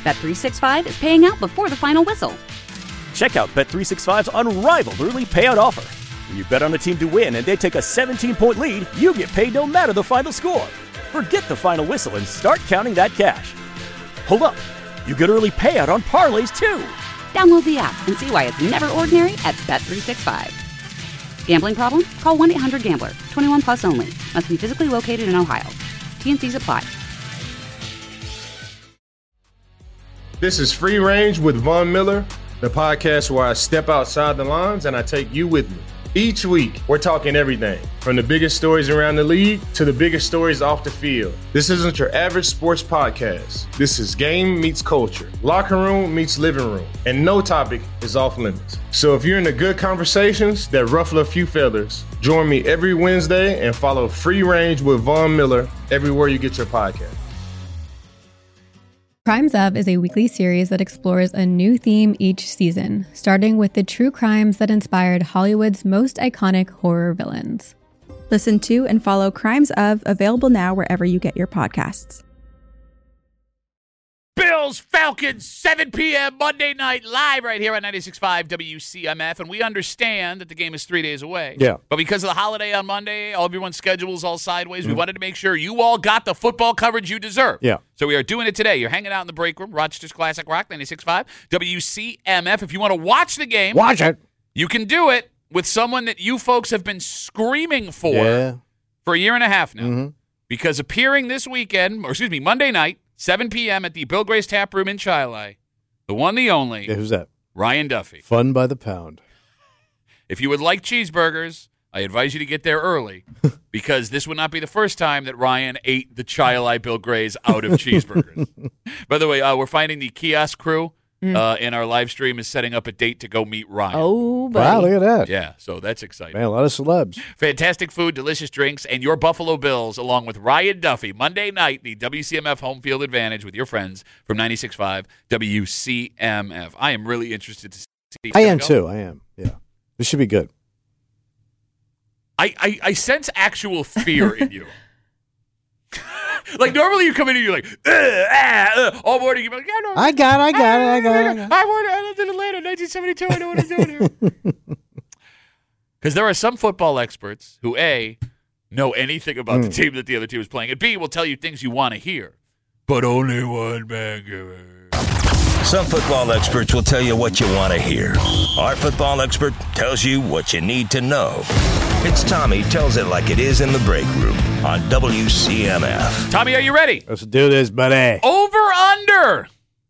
Bet365 is paying out before the final whistle. Check out Bet365's unrivaled early payout offer. When you bet on a team to win and they take a 17-point lead, you get paid no matter the final score. Forget the final whistle and start counting that cash. Hold up. You get early payout on parlays, too. Download the app and see why it's never ordinary at Bet365. Gambling problem? Call 1-800-GAMBLER. 21 plus only. Must be physically located in Ohio. T&Cs apply. This is Free Range with Von Miller, the podcast where I step outside the lines and I take you with me. Each week, we're talking everything from the biggest stories around the league to the biggest stories off the field. This isn't your average sports podcast. This is game meets culture, locker room meets living room, and no topic is off limits. So if you're into good conversations that ruffle a few feathers, join me every Wednesday and follow Free Range with Von Miller everywhere you get your podcast. Crimes Of is a weekly series that explores a new theme each season, starting with the true crimes that inspired Hollywood's most iconic horror villains. Listen to and follow Crimes Of, available now wherever you get your podcasts. Bills, Falcons, 7 p.m. Monday night, live right here on 96.5 WCMF. And we understand that the game is 3 days away. Yeah. But because of the holiday on Monday, all everyone's schedule's all sideways. We wanted to make sure you all got the football coverage you deserve. Yeah. So we are doing it today. You're hanging out in the break room, Rochester's Classic Rock, 96.5 WCMF. If you want to watch the game, watch it. You can do it with someone that you folks have been screaming for a year and a half now. Mm-hmm. Because appearing this weekend, or excuse me, Monday night, 7 p.m. at the Bill Gray's Tap Room in Chi-Li, the one, the only. Yeah, who's that? Ryan Duffy. Fun by the pound. If you would like cheeseburgers, I advise you to get there early because this would not be the first time that Ryan ate the Chi-Li Bill Gray's out of cheeseburgers. By the way, we're finding the kiosk crew in our live stream is setting up a date to go meet Ryan. Oh, buddy. Wow, look at that. Yeah, so that's exciting. Man, a lot of celebs. Fantastic food, delicious drinks, and your Buffalo Bills along with Ryan Duffy. Monday night, the WCMF home field advantage with your friends from 96.5 WCMF. I am really interested to see. I am too. I am. Yeah. This should be good. I sense actual fear in you. Like, normally you come in and you're like, all morning. You're like, yeah, no. I got it. I lived in Atlanta in 1972. I know what I'm doing here. Because there are some football experts who, A, know anything about the team that the other team is playing, and B, will tell you things you want to hear. But only one man can hear. Some football experts will tell you what you want to hear. Our football expert tells you what you need to know. It's Tommy Tells It Like It Is in the Break Room on WCMF. Tommy, are you ready? Let's do this, buddy. Over under.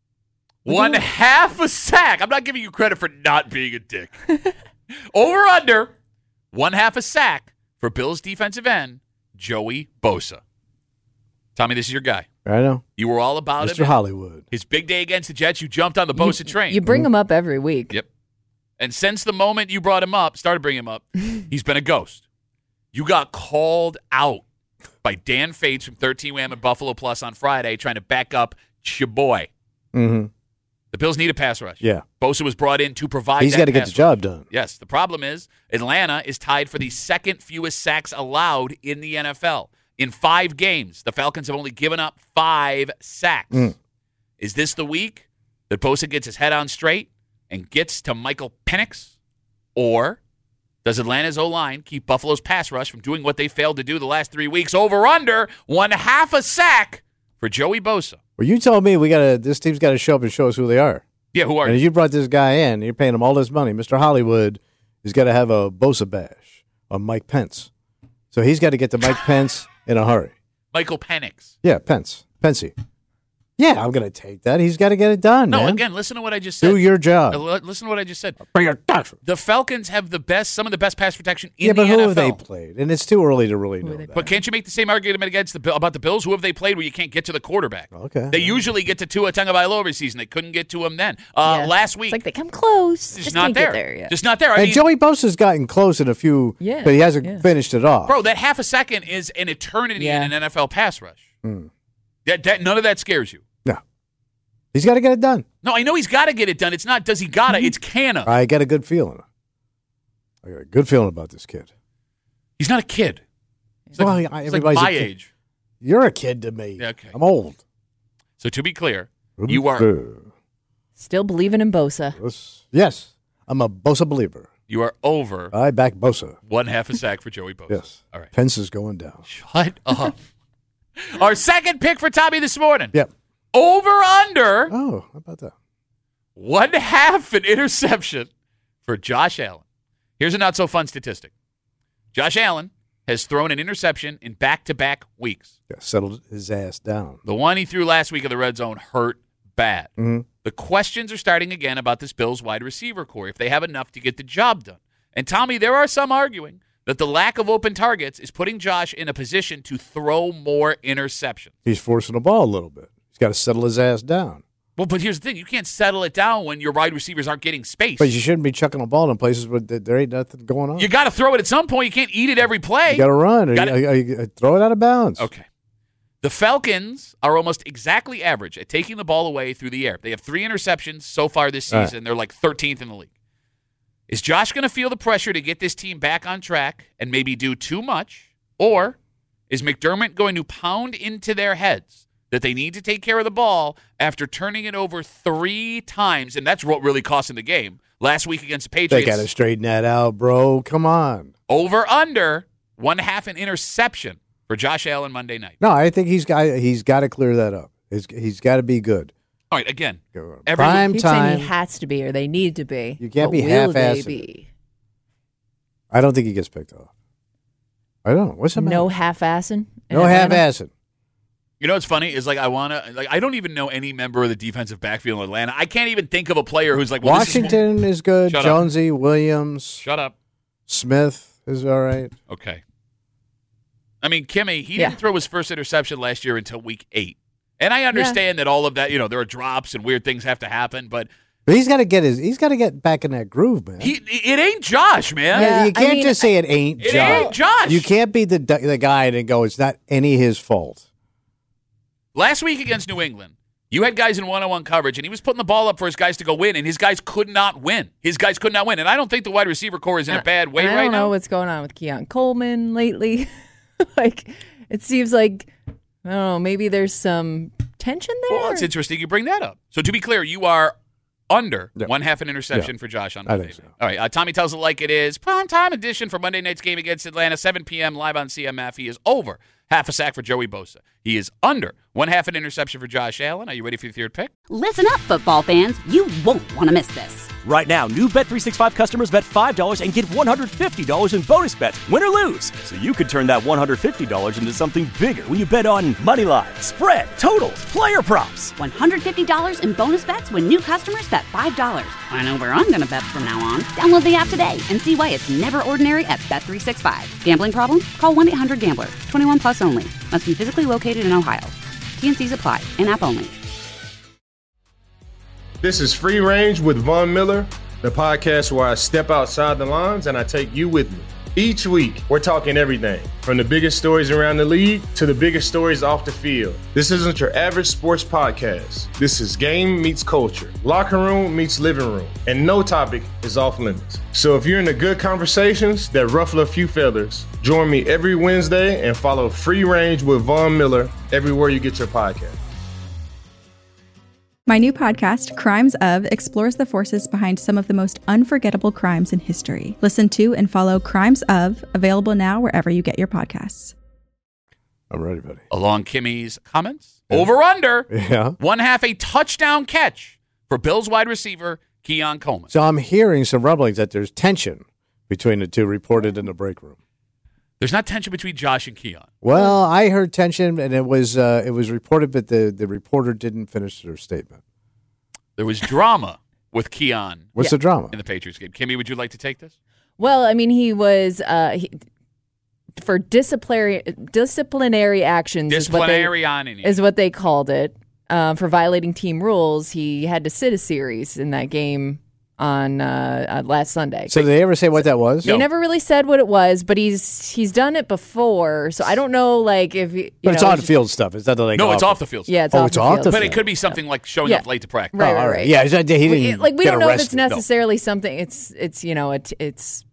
1/2 a sack. I'm not giving you credit for not being a dick. Over under 1/2 a sack for Bills defensive end, Joey Bosa. Tommy, this is your guy. I know. You were all about Mr. it. Hollywood. His big day against the Jets, you jumped on the Bosa train. You bring him up every week. Yep. And since the moment you brought him up, started bringing him up, he's been a ghost. You got called out by Dan Fates from 13 Wham at Buffalo Plus on Friday trying to back up your boy. Mm-hmm. The Bills need a pass rush. Yeah. Bosa was brought in to provide He's that got to get pass the job done. Yes. The problem is Atlanta is tied for the second fewest sacks allowed in the NFL. In 5 games, the Falcons have only given up 5 sacks. Is this the week that Bosa gets his head on straight and gets to Michael Penix? Or does Atlanta's O-line keep Buffalo's pass rush from doing what they failed to do the last 3 weeks? Over under 1/2 a sack for Joey Bosa. Well, you told me this team's got to show up and show us who they are. Yeah, who are and you? you brought this guy in. You're paying him all this money. Mr. Hollywood has got to have a Bosa bash on Mike Pence. So he's got to get to Mike Pence in a hurry. Michael Penix. Yeah, Pensy. Yeah, I'm going to take that. He's got to get it done, No, man. again, listen to what I just said. Do your job. Listen to what I just said. Bring your doctor. The Falcons have some of the best pass protection in Yeah, the but NFL. who have they played? And it's too early to really know that. But can't you make the same argument about the Bills? Who have they played where you can't get to the quarterback? Okay. They usually get to Tua Tagovailoa every season. They couldn't get to him then. Last week. It's like they come close. Just not can't there. Get there yet. Just not there. And Joey Bosa's gotten close in a few, but he hasn't finished it off. Bro, that 1/2 a second is an eternity in an NFL pass rush. That none of that scares you. No. He's got to get it done. No, I know he's got to get it done. It's not does he got to, it's canna. I got a good feeling. I got a good feeling about this kid. He's not a kid. He's like everybody's my a kid. age. You're a kid to me. Yeah, okay. I'm old. So to be clear, You are still believing in Bosa. Yes, I'm a Bosa believer. You are over. I back Bosa. 1/2 a sack for Joey Bosa. Yes. All right. Pence is going down. Shut up. Our second pick for Tommy this morning. Yep. Over under. Oh, how about that? 1/2 an interception for Josh Allen. Here's a not so fun statistic. Josh Allen has thrown an interception in back-to-back weeks. Yeah, settled his ass down. The one he threw last week in the red zone hurt bad. Mm-hmm. The questions are starting again about this Bills wide receiver core, if they have enough to get the job done. And, Tommy, there are some arguing that the lack of open targets is putting Josh in a position to throw more interceptions. He's forcing the ball a little bit. He's got to settle his ass down. Well, but here's the thing. You can't settle it down when your wide receivers aren't getting space. But you shouldn't be chucking the ball in places where there ain't nothing going on. You got to throw it at some point. You can't eat it every play. You got to run. Gotta Throw it out of bounds. Okay. The Falcons are almost exactly average at taking the ball away through the air. They have 3 interceptions so far this season. Right. They're like 13th in the league. Is Josh going to feel the pressure to get this team back on track and maybe do too much? Or is McDermott going to pound into their heads that they need to take care of the ball after turning it over 3 times? And that's what really cost them the game. Last week against the Patriots. They got to straighten that out, bro. Come on. Over under 1/2 an interception for Josh Allen Monday night. No, I think he's got to clear that up. He's got to be good. All right, again. Prime He's time. saying he has to be, or they need to be. You can't be Will half-assing. they be? I don't think he gets picked off. I don't. What's the matter? No half-assing? No half-assing. You know what's funny is I don't even know any member of the defensive backfield in Atlanta. I can't even think of a player who's like, well, Washington is good. Shut Jonesy, Williams. Shut up. Smith is all right. Okay. I mean, Kimmy, he didn't throw his first interception last year until week 8. And I understand that all of that, there are drops and weird things have to happen, but he's got to get back in that groove, man. It ain't Josh, man. Yeah, you can't just say it ain't Josh. It ain't Josh. You can't be the guy and go, it's not any his fault. Last week against New England, you had guys in one-on-one coverage, and he was putting the ball up for his guys to go win, and his guys could not win. And I don't think the wide receiver core is in a bad way right now. I don't know what's going on with Keon Coleman lately. It seems like, I don't know, maybe there's some tension there. Well, it's interesting you bring that up. So to be clear, you are under 1/2 an interception for Josh on Monday. I think so. All right, Tommy tells it like it is. Primetime edition for Monday night's game against Atlanta, 7 p.m. live on CMF. He is over 1/2 a sack for Joey Bosa. He is under 1/2 an interception for Josh Allen. Are you ready for your third pick? Listen up, football fans. You won't want to miss this. Right now, new Bet365 customers bet $5 and get $150 in bonus bets, win or lose. So you could turn that $150 into something bigger when you bet on money line, spread, totals, player props. $150 in bonus bets when new customers bet $5. I know where I'm going to bet from now on. Download the app today and see why it's never ordinary at Bet365. Gambling problem? Call 1-800-GAMBLER. 21 plus only. Must be physically located in Ohio. T&Cs apply. In-app only. This is Free Range with Von Miller, the podcast where I step outside the lines and I take you with me. Each week, we're talking everything from the biggest stories around the league to the biggest stories off the field. This isn't your average sports podcast. This is game meets culture, locker room meets living room, and no topic is off limits. So if you're into good conversations that ruffle a few feathers, join me every Wednesday and follow Free Range with Von Miller everywhere you get your podcast. My new podcast, Crimes Of, explores the forces behind some of the most unforgettable crimes in history. Listen to and follow Crimes Of, available now wherever you get your podcasts. I'm ready, buddy. Along Kimmy's comments, over under 1/2 a touchdown catch for Bills wide receiver Keon Coleman. So I'm hearing some rumblings that there's tension between the two reported in the break room. There's not tension between Josh and Keon. Well, I heard tension, and it was reported, but the reporter didn't finish their statement. There was drama with Keon. What's the drama? In the Patriots game. Kimmy, would you like to take this? Well, I mean, he was for disciplinary actions. Is what they called it. For violating team rules, he had to sit a series in that game on last Sunday. So did they ever say what that was? They never really said what it was, but he's done it before, so I don't know, like, if you But it's on-field stuff. It's not like it's off the field stuff. Yeah, it's off the field. But it could be something like showing up late to practice. Right. Yeah, he didn't we get don't know if arrested. it's necessarily something. It's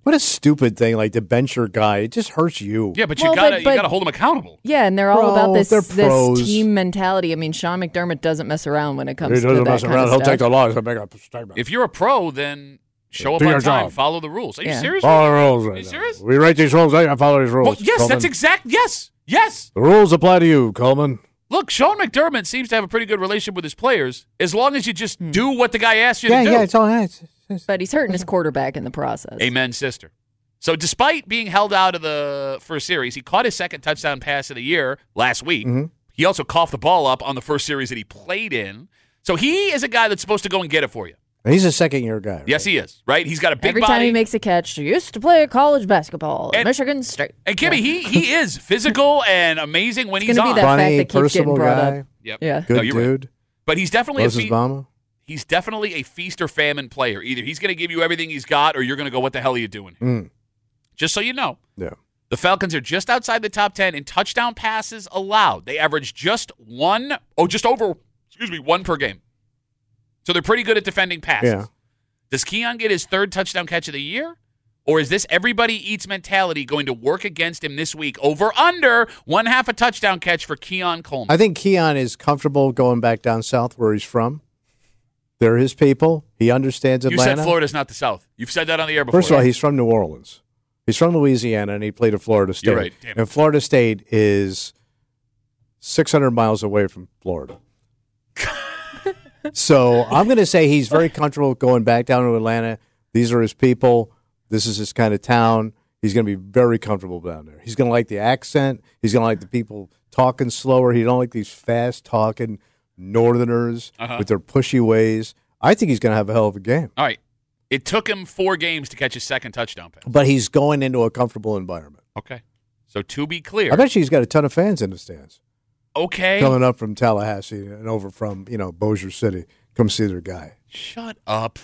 What a stupid thing, like to bench your guy. It just hurts you. Yeah, but you gotta hold them accountable. Yeah, and they're all about this team mentality. I mean, Sean McDermott doesn't mess around when it comes to that kind of stuff. He'll take the loss and make a statement. If you're a pro, then show up on time. Follow the rules. Are you serious? Follow the rules. Are you serious? We write these rules. I follow these rules. Well, yes, Coleman. That's exact. Yes. The rules apply to you, Coleman. Look, Sean McDermott seems to have a pretty good relationship with his players, as long as you just do what the guy asks you to do. Yeah, it's all right. But he's hurting his quarterback in the process. Amen, sister. So despite being held out of the first series, he caught his second touchdown pass of the year last week. Mm-hmm. He also coughed the ball up on the first series that he played in. So he is a guy that's supposed to go and get it for you. He's a second-year guy. Right? Yes, he is, right? He's got a big Every body. time he makes a catch, he used to play college basketball at Michigan State. And Kimmy, he is physical and amazing when he's on. It's going to be that fact that keeps getting brought up. Yep. Yeah. Good dude. Right. But he's definitely he's definitely a feast or famine player. Either he's going to give you everything he's got, or you're going to go, what the hell are you doing here? Just so you know. Yeah. The Falcons are just outside the top 10 in touchdown passes allowed. They average just one per game. So they're pretty good at defending passes. Yeah. Does Keon get his third touchdown catch of the year? Or is this everybody eats mentality going to work against him this week? Over under 1/2 a touchdown catch for Keon Coleman. I think Keon is comfortable going back down south where he's from. They're his people. He understands Atlanta. You said Florida's not the South. You've said that on the air before. First of all, he's from New Orleans. He's from Louisiana, and he played at Florida State. You're right. Damn it. And Florida State is 600 miles away from Florida. So I'm going to say he's very comfortable going back down to Atlanta. These are his people. This is his kind of town. He's going to be very comfortable down there. He's going to like the accent. He's going to like the people talking slower. He don't like these fast-talking Northerners with their pushy ways. I think he's going to have a hell of a game. All right. It took him 4 games to catch his second touchdown pass. But he's going into a comfortable environment. Okay. So to be clear. I bet you he's got a ton of fans in the stands. Okay. Coming up from Tallahassee and over from, Bossier City. Come see their guy. Shut up.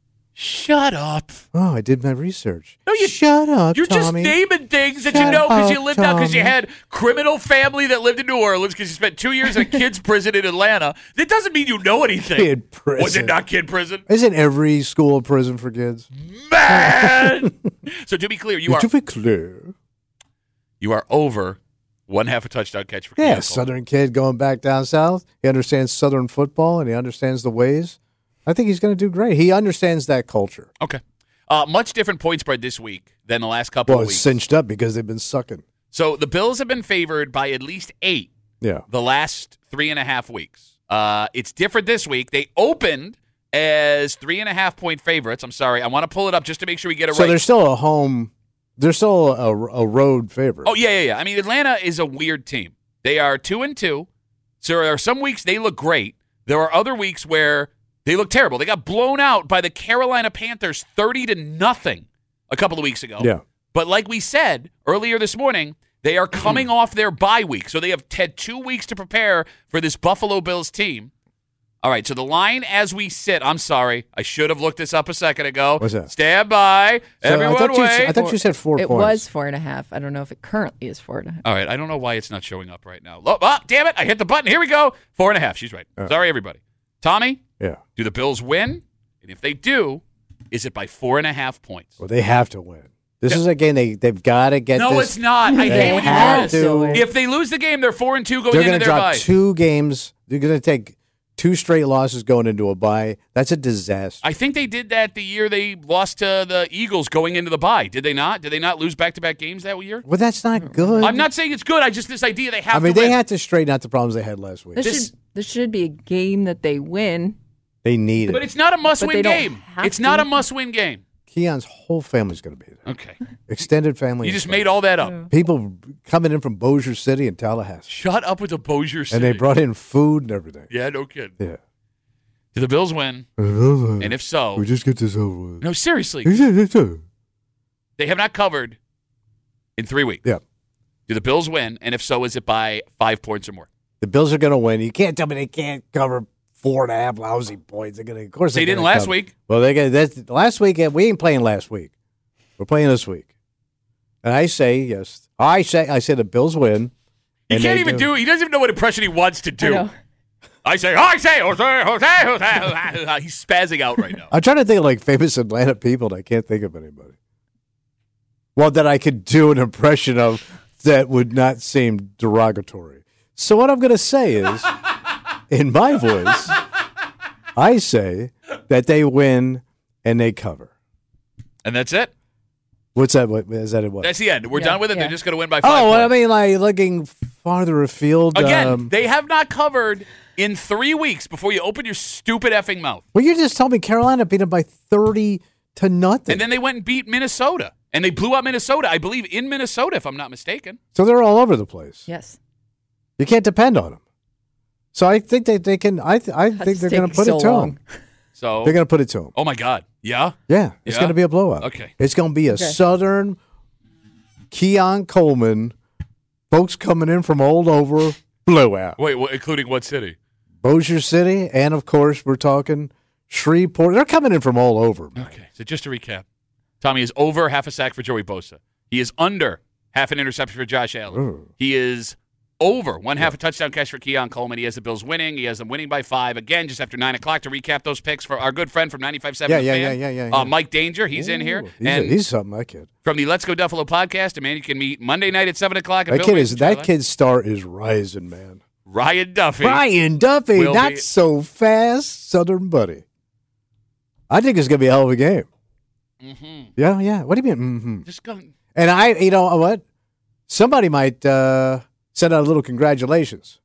Oh, I did my research. No, Shut up, You're Tommy. just naming things that you know because you lived out, because you had criminal family that lived in New Orleans, because you spent 2 years in a kid's prison in Atlanta. That doesn't mean you know anything. Kid prison. Was it not kid prison? Isn't every school a prison for kids? Man! So to be clear, you are over 1/2 a touchdown catch for Keon Coleman. Southern kid going back down south. He understands Southern football, and he understands the ways. I think he's going to do great. He understands that culture. Okay. Much different point spread this week than the last couple of weeks. Well, it's cinched up because they've been sucking. So the Bills have been favored by at least 8 the last 3.5 weeks. It's different this week. They opened as 3.5-point favorites. I'm sorry. I want to pull it up just to make sure we get it right. So there's still a home. There's still a road favorite. Oh, yeah. I mean, Atlanta is a weird team. They are 2-2. So there are some weeks they look great. There are other weeks where they look terrible. They got blown out by the Carolina Panthers 30-0 a couple of weeks ago. Yeah. But like we said earlier this morning, they are coming off their bye week. So they have had 2 weeks to prepare for this Buffalo Bills team. All right, so the line as we sit, I'm sorry, I should have looked this up a second ago. What's that? Stand by. So Everyone wait. I thought you said 4 points. It was 4.5. I don't know if it currently is 4.5. All right, I don't know why it's not showing up right now. Oh, damn it, I hit the button. Here we go. 4.5. She's right. Sorry, everybody. Tommy? Yeah. Do the Bills win? And if they do, is it by 4.5 points? Well, they have to win. This is a game they've got to get. No, this. It's not. I hate when you do this. If they lose the game, they're 4-2 going into their bye. They're going to drop 2 games. They're going to take 2 straight losses going into a bye. That's a disaster. I think they did that the year they lost to the Eagles going into the bye. Did they not? Did they not lose back-to-back games that year? Well, that's not good. I'm not saying it's good. This idea they have to win. They had to straighten out the problems they had last week. This should be a game that they win. They need it. But it's not a must-win game. It's not a must-win game. Keon's whole family's going to be there. Okay. Extended family. You just made all that up. People coming in from Bossier City and Tallahassee. Shut up with the Bossier City. And they brought in food and everything. Yeah, no kidding. Yeah. Do the Bills win? And if so... We just get this over with. No, seriously. They have not covered in 3 weeks. Yeah. Do the Bills win? And if so, is it by 5 points or more? The Bills are going to win. You can't tell me they can't cover 4.5 lousy points. They're going to, of course, they didn't last week. Well, last week. We ain't playing last week. We're playing this week. And I say yes. I say the Bills win. He can't even do. He doesn't even know what impression he wants to do. I say, Jose. He's spazzing out right now. I'm trying to think of famous Atlanta people, and I can't think of anybody. Well, that I could do an impression of that would not seem derogatory. So what I'm going to say is, in my voice, I say that they win and they cover. And that's it. What's that? What is that? What? That's the end. We're done with it. Yeah. They're just going to win by 5 points. I mean, like looking farther afield. Again, they have not covered in 3 weeks before you open your stupid effing mouth. Well, you just told me Carolina beat them by 30-0. And then they went and beat Minnesota. And they blew out Minnesota, I believe, in Minnesota, if I'm not mistaken. So they're all over the place. Yes. You can't depend on them. So I think they can. I think they're going to put it to them. So they're going to put it to them. Oh my God! Yeah, yeah. It's going to be a blowout. Okay, it's going to be a Southern Keon Coleman, folks coming in from all over blowout. Wait, including what city? Bossier City, and of course we're talking Shreveport. They're coming in from all over. Man. Okay, so just to recap, Tommy is over half a sack for Joey Bosa. He is under half an interception for Josh Allen. Ooh. He is over 1/2 a touchdown catch for Keon Coleman. He has the Bills winning. He has them winning by 5. Again, just after 9 o'clock to recap those picks for our good friend from 95.7 Yeah. Mike Danger, he's in here. He's something, that kid. From the Let's Go Duffalo podcast, a man you can meet Monday night at 7 o'clock. That kid's star is rising, man. Ryan Duffy. Not so fast, Southern buddy. I think it's going to be a hell of a game. Mm-hmm. Yeah. What do you mean, mm-hmm? Just go. And you know what? Somebody might send out a little congratulations.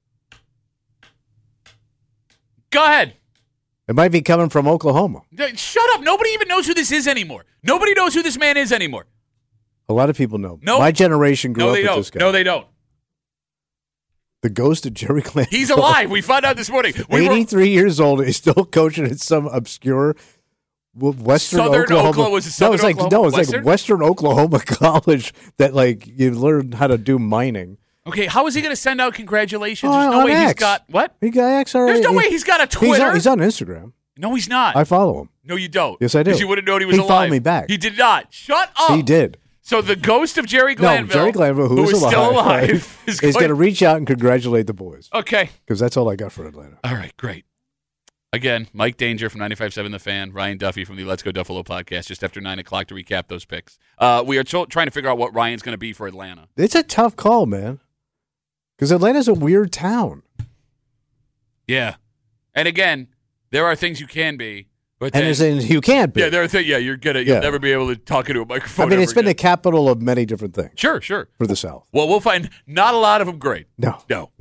Go ahead. It might be coming from Oklahoma. Shut up. Nobody even knows who this is anymore. Nobody knows who this man is anymore. A lot of people know. Nope. My generation grew up with this guy. No, they don't. The ghost of Jerry Glanville. He's alive. We found out this morning. 83 years old. He's still coaching at some obscure Western Oklahoma. Was it Southern Oklahoma? It's like Western Oklahoma college that like you learn how to do mining. Okay, how is he going to send out congratulations? There's no way X. he's got what? He got X already. There's no way he's got a Twitter. He's on Instagram. No, he's not. I follow him. No, you don't. Yes, I do. Because you wouldn't know he was alive. He followed me back. He did not. Shut up. He did. So the ghost of Jerry Glanville, who is still alive, is going to reach out and congratulate the boys. Okay. Because that's all I got for Atlanta. All right, great. Again, Mike Danger from 95.7 The Fan, Ryan Duffy from the Let's Go Duffalo podcast, just after 9 o'clock to recap those picks. We are trying to figure out what Ryan's going to be for Atlanta. It's a tough call, man. Because Atlanta's a weird town. Yeah. And again, there are things you can be. But and there's things you can't be. Yeah, there are things. Yeah, you'll never be able to talk into a microphone. I mean, it's been the capital of many different things. Sure. For the South. Well, we'll find not a lot of them great. No.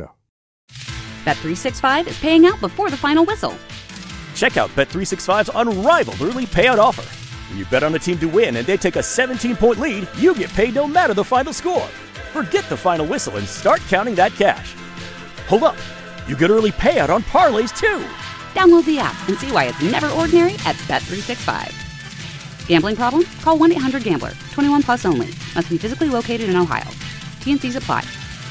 Bet365 is paying out before the final whistle. Check out Bet365's unrivaled early payout offer. When you bet on a team to win and they take a 17-point lead, you get paid no matter the final score. Forget the final whistle and start counting that cash. Hold up. You get early payout on parlays, too. Download the app and see why it's never ordinary at Bet365. Gambling problem? Call 1-800-GAMBLER. 21 plus only. Must be physically located in Ohio. T&Cs apply.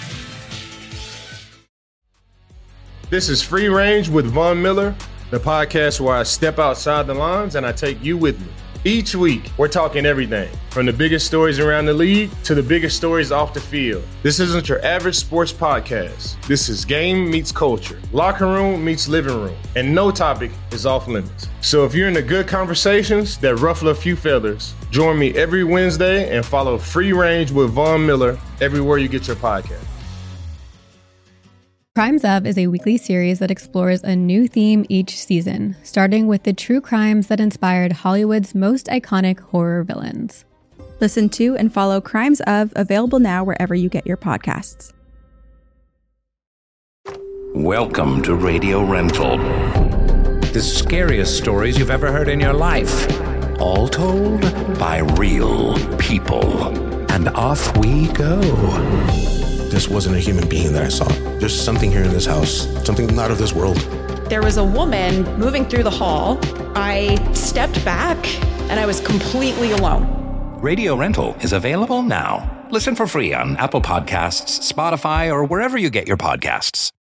This is Free Range with Von Miller, the podcast where I step outside the lines and I take you with me. Each week, we're talking everything from the biggest stories around the league to the biggest stories off the field. This isn't your average sports podcast. This is game meets culture, locker room meets living room, and no topic is off limits. So if you're into good conversations that ruffle a few feathers, join me every Wednesday and follow Free Range with Von Miller everywhere you get your podcast. Crimes Of is a weekly series that explores a new theme each season, starting with the true crimes that inspired Hollywood's most iconic horror villains. Listen to and follow Crimes Of, available now wherever you get your podcasts. Welcome to Radio Rental. The scariest stories you've ever heard in your life, all told by real people. And off we go. This wasn't a human being that I saw. There's something here in this house, something not of this world. There was a woman moving through the hall. I stepped back, and I was completely alone. Radio Rental is available now. Listen for free on Apple Podcasts, Spotify, or wherever you get your podcasts.